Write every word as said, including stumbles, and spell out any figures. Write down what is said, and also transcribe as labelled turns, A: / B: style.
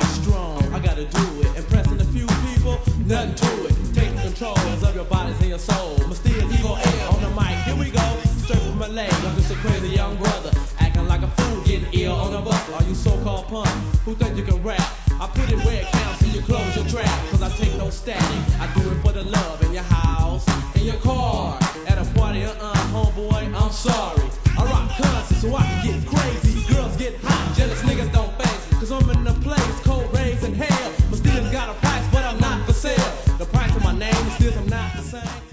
A: strong. I gotta do it. Impressing a few people, nothing to it. Take control of your bodies and your soul. Mysterious Eagle L on the mic. Here we go. Straight from my leg. I'm just a crazy young brother. Acting like a fool, getting ill on the bus. All you so-called punks who think you can rap. I put it where it counts and you close your trap. Cause I take no static. I do it for the love in your house, in your car, at a party. Uh-uh, homeboy, I'm sorry. I rock concerts so I can get crazy. Girls get hot, jealous niggas don't face. Cause I'm in a place cold rays and hell. But still got a price, but I'm not for sale. The price of my name is still I'm not the same.